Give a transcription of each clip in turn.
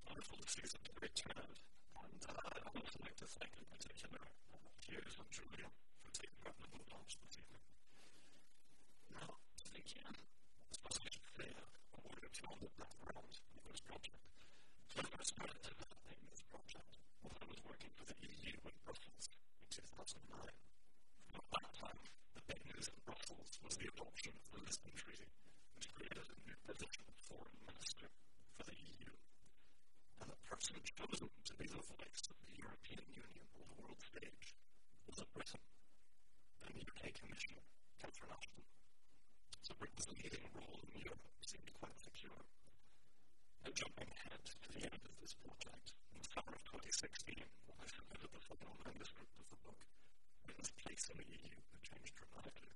wonderful to see such a great turnout. And I'd also like to thank in particular Piers and Julia for taking part in the book launch this evening. Now, to begin, I suppose I should say a word or two on the background of this project. So I started developing this project when I was working for the EU in Brussels in 2009. From that time, the big news in Brussels was the adoption of the Lisbon Treaty, which created a new position of foreign minister for the EU. And the person chosen to be the voice of the European Union on the world stage was a Briton, the UK Commissioner, Catherine Ashton. So Britain's leading role in Europe seemed quite secure. Now, jumping ahead to the end of this project, in the summer of 2016, when I submitted the final manuscript of the book, Britain's place in the EU had changed dramatically.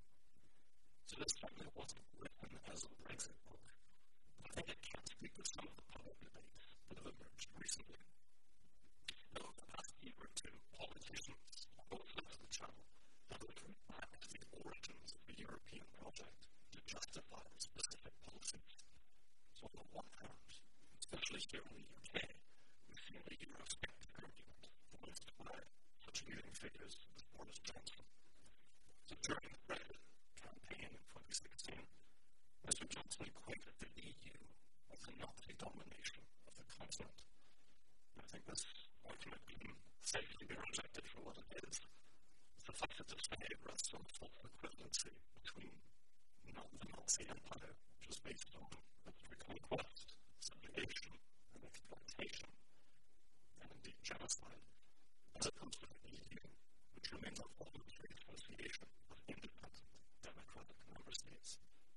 So this certainly wasn't written as a Brexit book, but I think it can speak to some of the public debates that have emerged recently. Now, over the past year or two, politicians on both sides of the channel have referred back to the origins of the European project to justify specific policies. So on the one hand, especially here in the UK, we've seen the Eurosceptic argument voiced by such leading figures as Boris Johnson. So during the Brexit campaign in 2016, Mr. Johnson equated the EU as the Nazi domination of the continent. I think this argument can safely be rejected for what it is. Suffice it to say, it rests on a false equivalency between the Nazi Empire, which was based on military conquest, subjugation, and exploitation, and indeed genocide, as opposed to the EU, which remains a voluntary association of independent, democratic member states.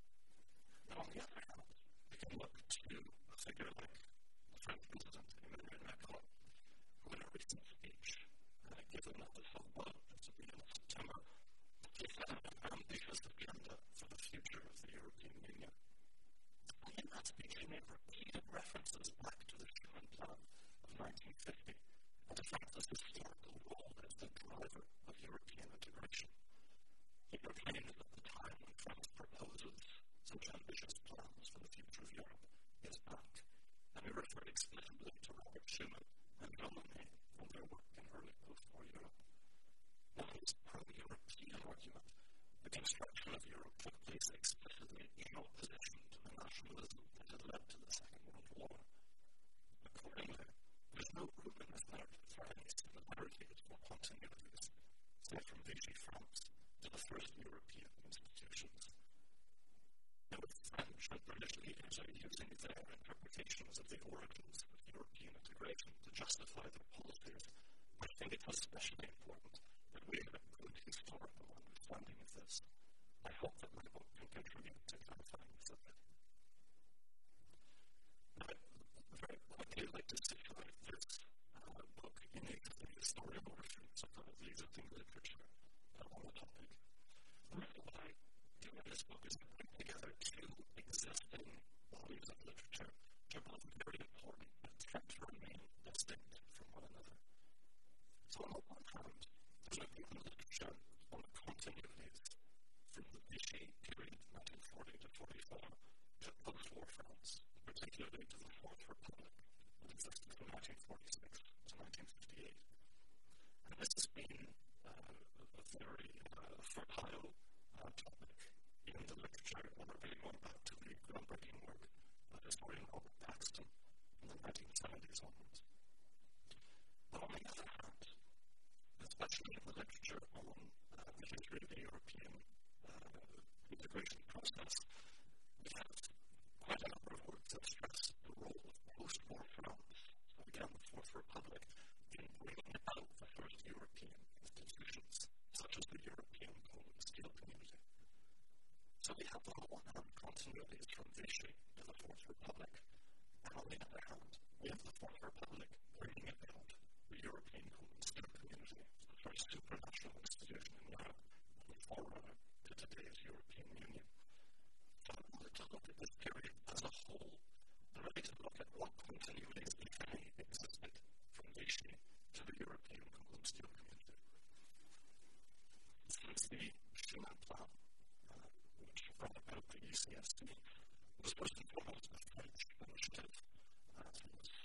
Now, on the other hand, we can look to a figure like the French President Emmanuel Macron, who in a recent speech given at the Sorbonne at the beginning of September, he set out an ambitious agenda for the future of the European Union. And in that speech, he made repeated references back to the Schuman Plan of 1950 and to France's historical role as the driver of European integration. He proclaimed at the time when France proposes such ambitious plans for the future of Europe is back, and he referred explicitly to Robert Schuman and Jean Monnet on their work in early post-war Europe. Now, his pro-European argument, the construction of Europe took place explicitly in opposition to the nationalism that had led to the Second World War. Accordingly, there's no room in this narrative for any similarities or continuities, say from Vichy France to the first European institutions. Now, if French and British leaders are using their interpretations of the origins of European integration to justify their policies, I think it's especially important that we have a good historical understanding of this. I hope that my book can contribute to clarifying this a bit. Now, I'd very quickly like to situate this book in the historical reference of the existing literature on the topic. What I do in this book is to bring together two existing bodies of literature which are both very important but tend to remain distinct from one another. So on the one hand, there's a group of literature on the continuities from the Vichy period, 1940 to 44, to post-war France, particularly to the Fourth Republic, that existed from 1946 to 1958. And this has been a very fertile topic in the literature, and we're really going back to the groundbreaking work of historian Robert Paxton in the 1970s onwards. But on the other hand, especially in the literature on the history of the European integration process, we have quite a number of works that stress the role of post-war France, so again the Fourth Republic, in bringing about the first European institutions, such as the European Coal and Steel Community. So we have on the one hand continuities from Vichy to the Fourth Republic, and on the other hand, we have the Fourth Republic bringing about the European Coal and Steel Community, the first supranational institution in Europe, and the forerunner to today's European Union. So I wanted to look at this period as a whole, and really to look at what continuities, if any, existed from Vichy to the European Coal and Steel Community. Since the Schuman Plan, which brought about the ECSD, was first and foremost a French initiative. It was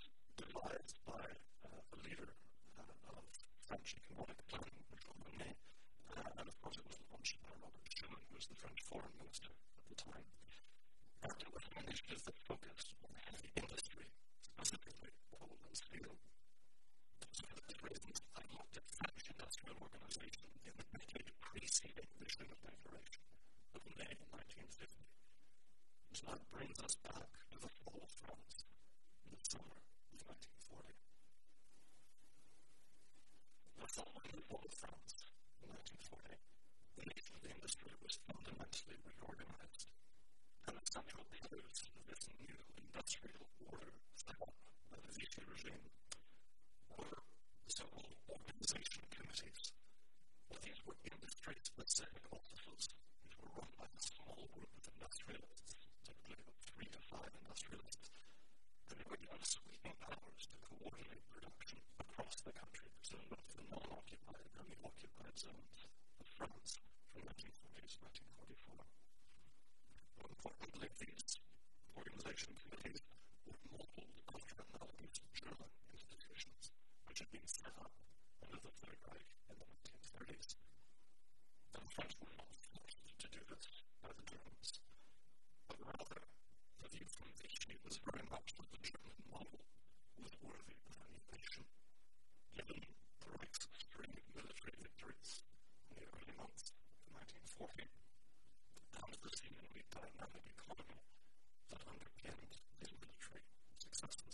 realized by the leader of French economic planning, Jean Monnet, and of course it was launched by Robert Schuman, who was the French foreign minister at the time. It was an initiative that focused on heavy industry, specifically coal and steel. So for those reasons, I looked at French industrial organization in the decade preceding the Schuman Declaration of May 1950. So that brings us back to the fall of France in the summer of 1940. The following the fall of France in 1940, the nation of the industry was fundamentally reorganized, and the central pillars of this new industrial order set up by the Vichy regime were the so-called organization committees. Well, these were industry-specific offices which were run by a small group of industrialists, typically about 3 to 5 industrialists, and they were given sweeping powers to coordinate production across the country, so both the non-occupied and the occupied zones of France from 1940 to 1944. More importantly, these organization committees were modeled after analogous German institutions, which had been set up under the Third Reich in the 1930s. And the French were not forced to do this by the Germans, but rather the view from Vichy was very much that the German model was worthy of emulation, given the Reich's string of military victories in the early months of 1940 and the seemingly dynamic economy that underpinned these military successes.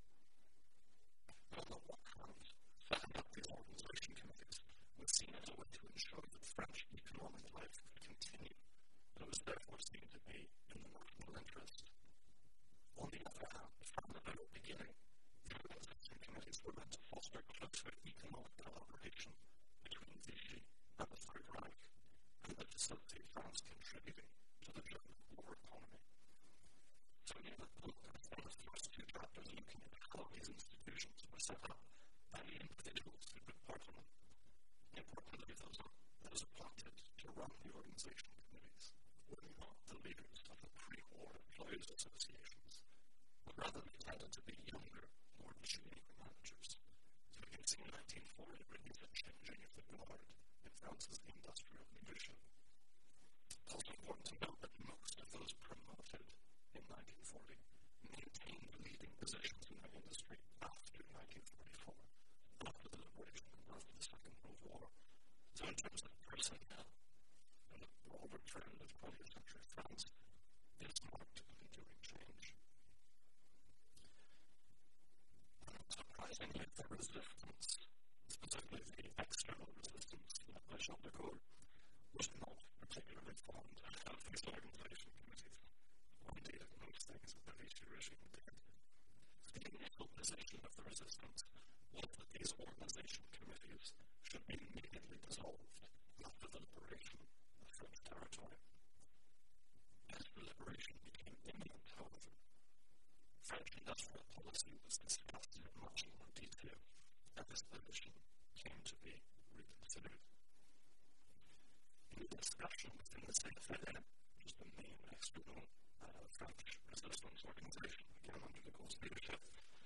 On the one hand, setting up these organization committees was seen as a way to ensure that French economic life could continue, and it was therefore seen to be in the national interest. On the other hand, from the very beginning, the organization committees were meant to foster closer economic collaboration between Vichy and the Third Reich, and to facilitate France contributing to the German war economy. So in the book, I spent the first 2 chapters looking at how these institutions were set up by the individuals who took part in them. Importantly, those appointed to run the organization committees were not the leaders of the pre-war employees associations, but rather they tended to be younger, more junior managers. So we can see in 1940 brings a changing of the guard in France's industrial leadership. It's also important to note that most of those promoted in 1940 maintained leading positions in their industry after 1944, after the liberation and after the Second World War. So in terms of personnel and the broader trend of 20th century France, this marked an enduring change. Surprisingly, the resistance, specifically the external resistance led by Charles de Gaulle, was not particularly fond of these organization committees, or indeed of most things that the Vichy regime did. The initial position of the resistance was that these organization committees should be immediately dissolved after the liberation of French territory. As the liberation became imminent, however, French industrial policy was discussed in much more detail, and this position came to be reconsidered. In the discussion within the CFL, which is the main external French resistance organization, again under de Gaulle's leadership,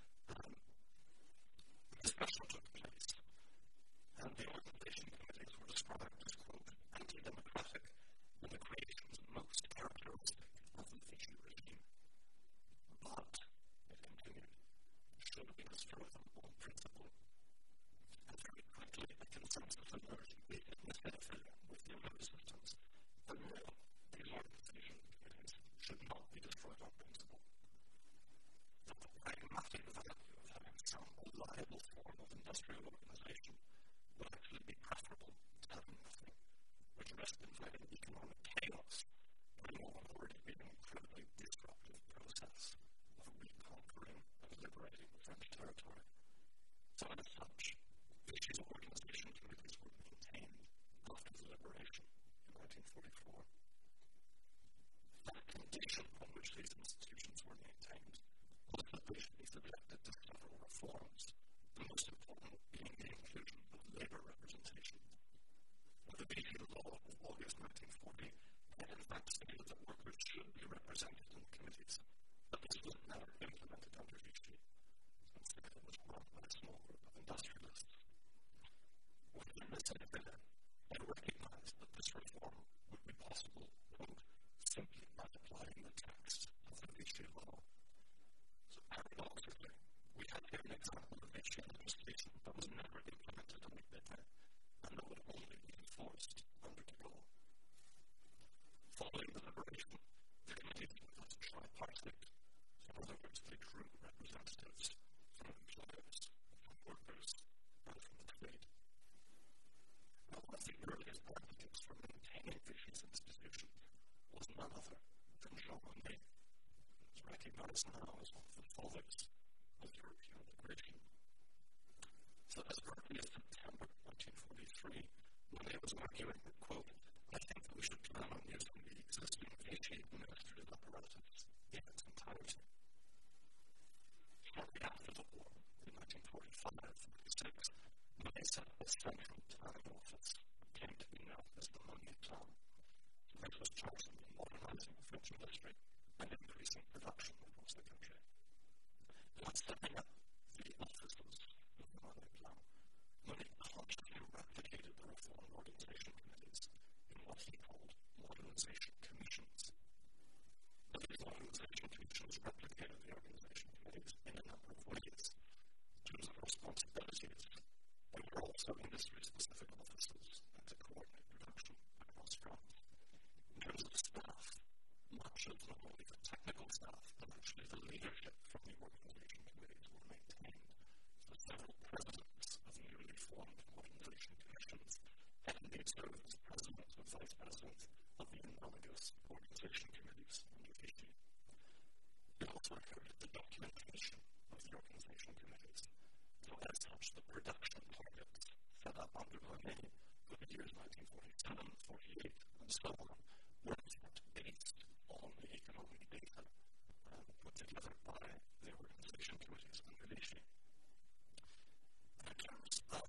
discussion took place, and the organization committees were described as, quote, anti-democratic and the creations most characteristic of the Vichy regime. But, it continued, should we destroy them on principle? And very quickly, a consensus emerged within the CFL, within the resistance, that no, these organization committees should not be destroyed on principle. That the pragmatic value of having some reliable form of industrial organization would actually be preferable to having nothing, which risked inviting economic chaos during what had already been an incredibly disruptive process of reconquering and liberating the French territory. So as such, Vichy's organization committees were maintained after the liberation in 1944. The condition on which these institutions were maintained was that they should be subjected to several reforms, the most important being the inclusion of labor representation. The Vichy law of August 1940 had in fact stated that workers should be represented in the committees, but this was never implemented under Vichy. Instead, in in this idea, I recognize that this reform would be possible, quote, simply by applying the text of the Vichy law. So paradoxically, we have here an example of Vichy legislation that was never implemented on Ibete, and that would only be enforced under de Gaulle. Following the liberation, the committee was tripartite. In other words, they drew representatives from employers, from workers, and from the trade. Now, one of the earliest advocates for maintaining Vichy's institutions was none other than Jean Monnet, who is recognized now as one of the fathers of European integration. So as early as September 1943, Monnet was arguing that, quote, I think that we should plan on using the existing Vichy administrative apparatus in its entirety. Shortly after the war, in 1945-46, Monnet set up a central planning office that came to be known as the Monnet Plan. This was charged with modernizing French industry and increasing production across the country. By setting up the offices of the Monnet Plan, Monnet consciously replicated the reform organization committees in what he called modernization commissions. Now, these modernization commissions replicated the organization committees in a number of ways. In terms of responsibilities, they were also industry-specific offices and to coordinate production across France. In terms of staff, much of not only the technical staff, but actually the leadership from the organization committees were maintained. So several presidents of newly formed modernization commissions had indeed served as presidents or vice presidents of the analogous organization committees under Vichy. It also included the documentation of the organization committees. So as such, the production targets set up under Monnet for the years 1947, 48, and so on were in fact based on the economic data put together by the organization committees under Vichy. In terms of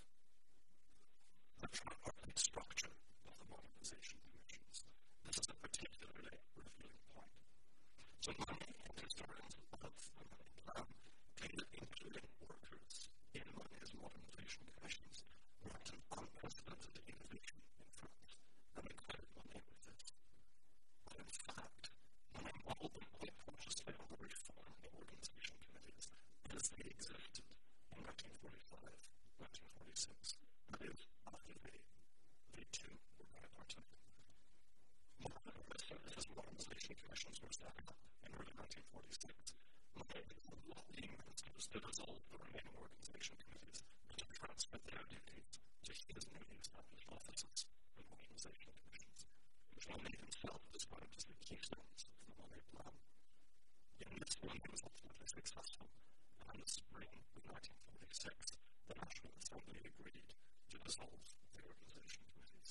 the tripartite structure of the modernization commissions, this is a particularly revealing point. So Monnet and historians of the Monnet Plan claim that including workers in Monnet's modernization commissions marked an unprecedented innovation in France, and they credited Monnet with this. But in fact, Monnet modeled them quite consciously on the reformed organization committees as they existed in 1945, 1946, that is, after they too were bipartite. Moreover, as soon as his modernization commissions were set up in early 1946, Monnet began lobbying ministers to dissolve the remaining organization committees and to transfer their duties to his newly established offices and organization commissions, which Monnet himself described as the keystones of the Monnet Plan. In this one, he was ultimately successful, and in the spring of 1946, the National Assembly agreed to dissolve the organization committees.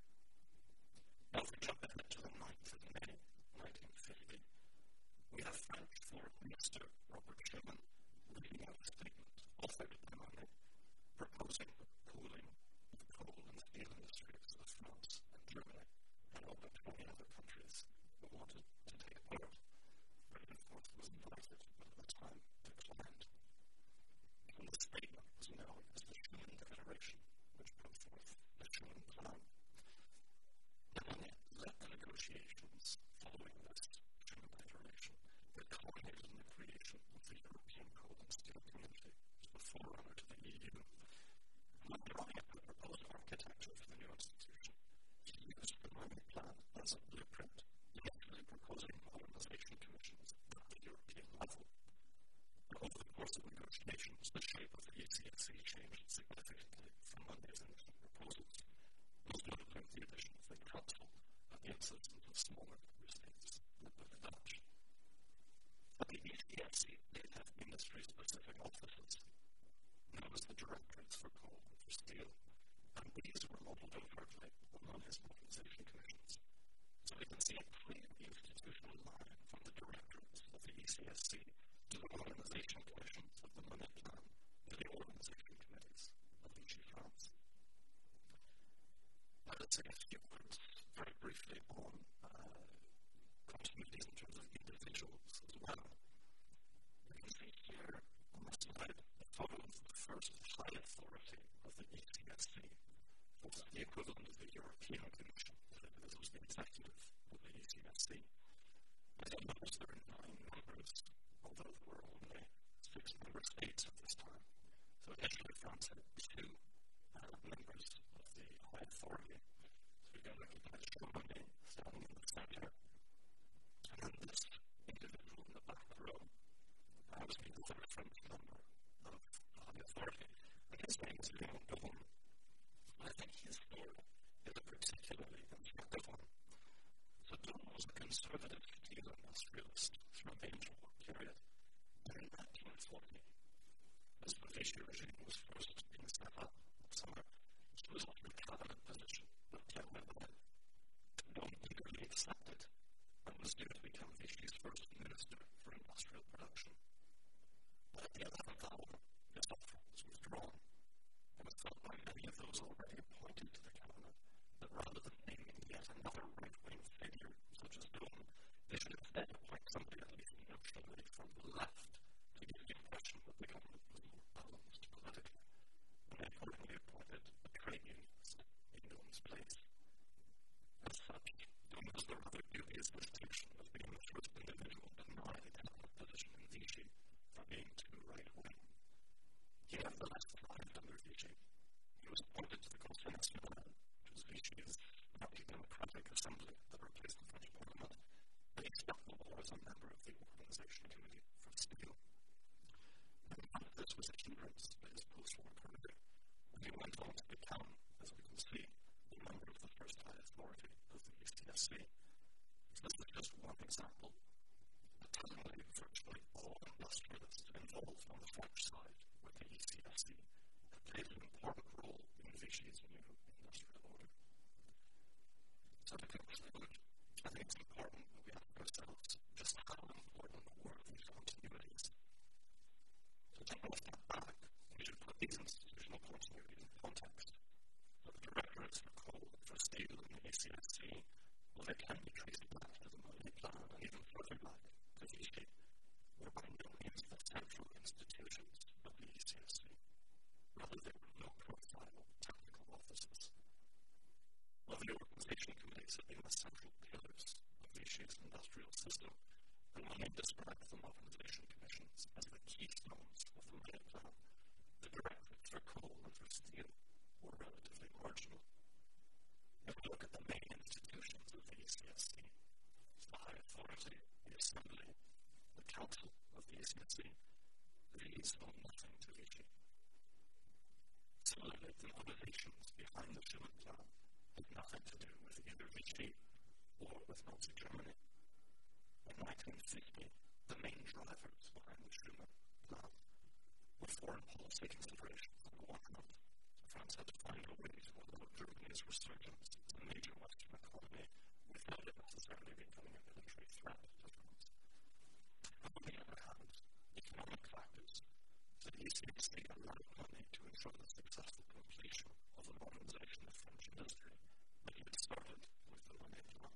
Now, if we jump ahead to the 9th of May, 1950, we have French Foreign Minister Robert Schuman reading out a statement authored by Monnet proposing the pooling of the coal and steel industries of France and Germany and over 20 other countries who wanted to take part. Britain, of course, was invited, but at the time declined. And the statement was known as the Schuman Declaration, which put forth the Schuman Plan. Now, Monnet led the negotiations following this Schuman Declaration that culminated in the creation of the European Coal and Steel Community as the forerunner to the EU. And when drawing up the proposed architecture for the new institution, he used the Monnet Plan as a blueprint, eventually proposing modernization commissions at the European level. But over the course of negotiations, the shape of the ECSC changed significantly from Monnet's initial proposals, most notably with the addition of the Council and the insistence of smaller member states led by the Dutch. But the ECSC did have industry-specific offices, known as the Directorates for Coal and for Steel, and these were modeled overtly on Monnet's modernization commissions. So we can see a clear institutional line from the directorates of the ECSC to the modernization commissions of the Monnet Plan to the organization committees of Vichy France. Now, let's say a few words very briefly on continuities in terms of individuals as well. You can see here on the slide a photo of the first high authority of the ECSC, the equivalent of the European Commission, this was the executive of the ECSC. As you'll notice, there are 9 members, although there were only 6 member states at this time. So initially France had 2 members of the high authority. So we can recognize Germany standing in the center. And then this individual in the back row was the other French member of the high authority. And his name is Léon Daun. I think his story is a particularly instructive one. So Daun was a conservative steel industrialist through the interwar period. And in 1940, as the Vichy regime was first being set up somewhere, he was offered a cabinet position with Pierre Mabillon. Daun eagerly accepted and was due to become Vichy's first minister for industrial production. But at the 11th hour, his offer was withdrawn. It was felt by many of those already appointed to the cabinet that rather than naming yet another right-wing figure such as Daun, they should instead appoint somebody at least notionally from the left to give the impression that the government was more balanced politically. And they accordingly appointed a trade unionist in Daun's place. As such, Daun has the rather dubious distinction of being the first individual denied a cabinet position in Vichy for being too right-wing. He nevertheless thrived under Vichy. He was appointed to the Conseil National, which was Vichy's anti-democratic assembly that replaced the French Parliament, and he spent the war as a member of the Organization Committee for Steel. And none of this was a hindrance to his post-war career, and he went on to become, as we can see, a member of the first high authority of the ECSC. So this is just one example. At the time, virtually all industrialists involved on the French side with the ECSC had played an important role in Vichy's new industrial order. So to conclude, I think it's important that we ask ourselves just how important were these continuities. So taking a step back, we should put these institutional continuities in context. So the directorates for coal and for steel in the ECSC, well, they can be traced back to the Money Plan and even further back to Vichy, were by no means the central institutions of the ECSC. Rather, they were low-profile technical offices. While the Organization Committees had been the central pillars of Vichy's industrial system, and many described the Modernization Commissions as the keystones of the Money Plan, the directorates for coal and for steel were relatively marginal. If we look at the main institutions of the ECSC, the High Authority, the Assembly, the Council of the ECSC, these owe nothing to Vichy. Similarly, the motivations behind the Schuman Plan had nothing to do with either Vichy or with Nazi Germany. In 1950, the main drivers behind the Schuman Plan were foreign policy considerations on the one hand. France had to find a way to allow Germany's resurgence as a major Western economy without it necessarily becoming a military threat to France. And on the other hand, economic factors. So the ECSC allowed money to ensure the successful completion of the modernization of French industry that had started with the Money Plan.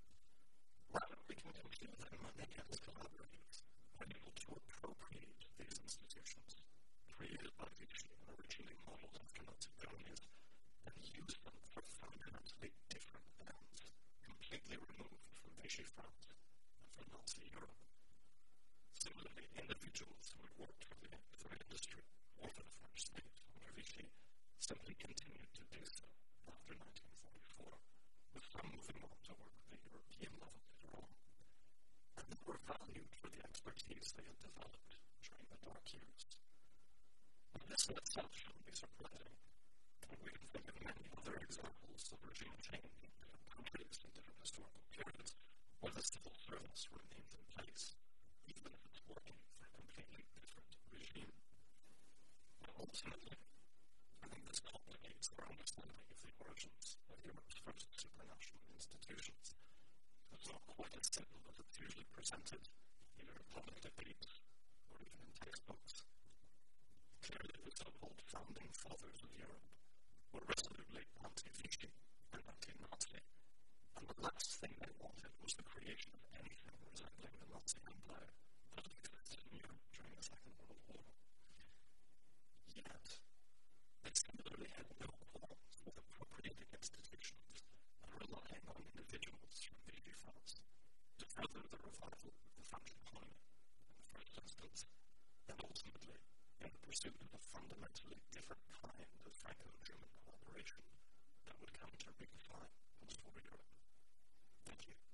Rather, we can conclude that money and its collaborators were able to appropriate these institutions created by Vichy and originally modeled after Nazi Germany's and use them for fundamentally different ends, completely removed from Vichy France and from Nazi Europe. Similarly, individuals who had worked for the industry or for the French state under Vichy simply continued to do so after 1944, with some moving on to work at the European level later on. And they were valued for the expertise they had developed during the dark years. And this in itself shouldn't be surprising. And we can think of many other examples of regime change in different countries in different historical periods where the civil service remains in place, even if it's working for a completely different regime. But ultimately, I think this complicates our understanding of the origins of Europe's first supranational institutions. It's not quite as simple as it's usually presented, either in public debates or even in textbooks. Clearly, the so-called founding fathers of Europe were resolutely anti-Vichy and anti-Nazi, and the last thing they wanted was the creation of anything resembling the Nazi Empire that existed in Europe during the Second World War. Yet, they similarly had no qualms with appropriating survival of the French economy in the first instance, and ultimately in the pursuit of a fundamentally different kind of Franco-German collaboration that would come to redefine post-war Europe. Thank you.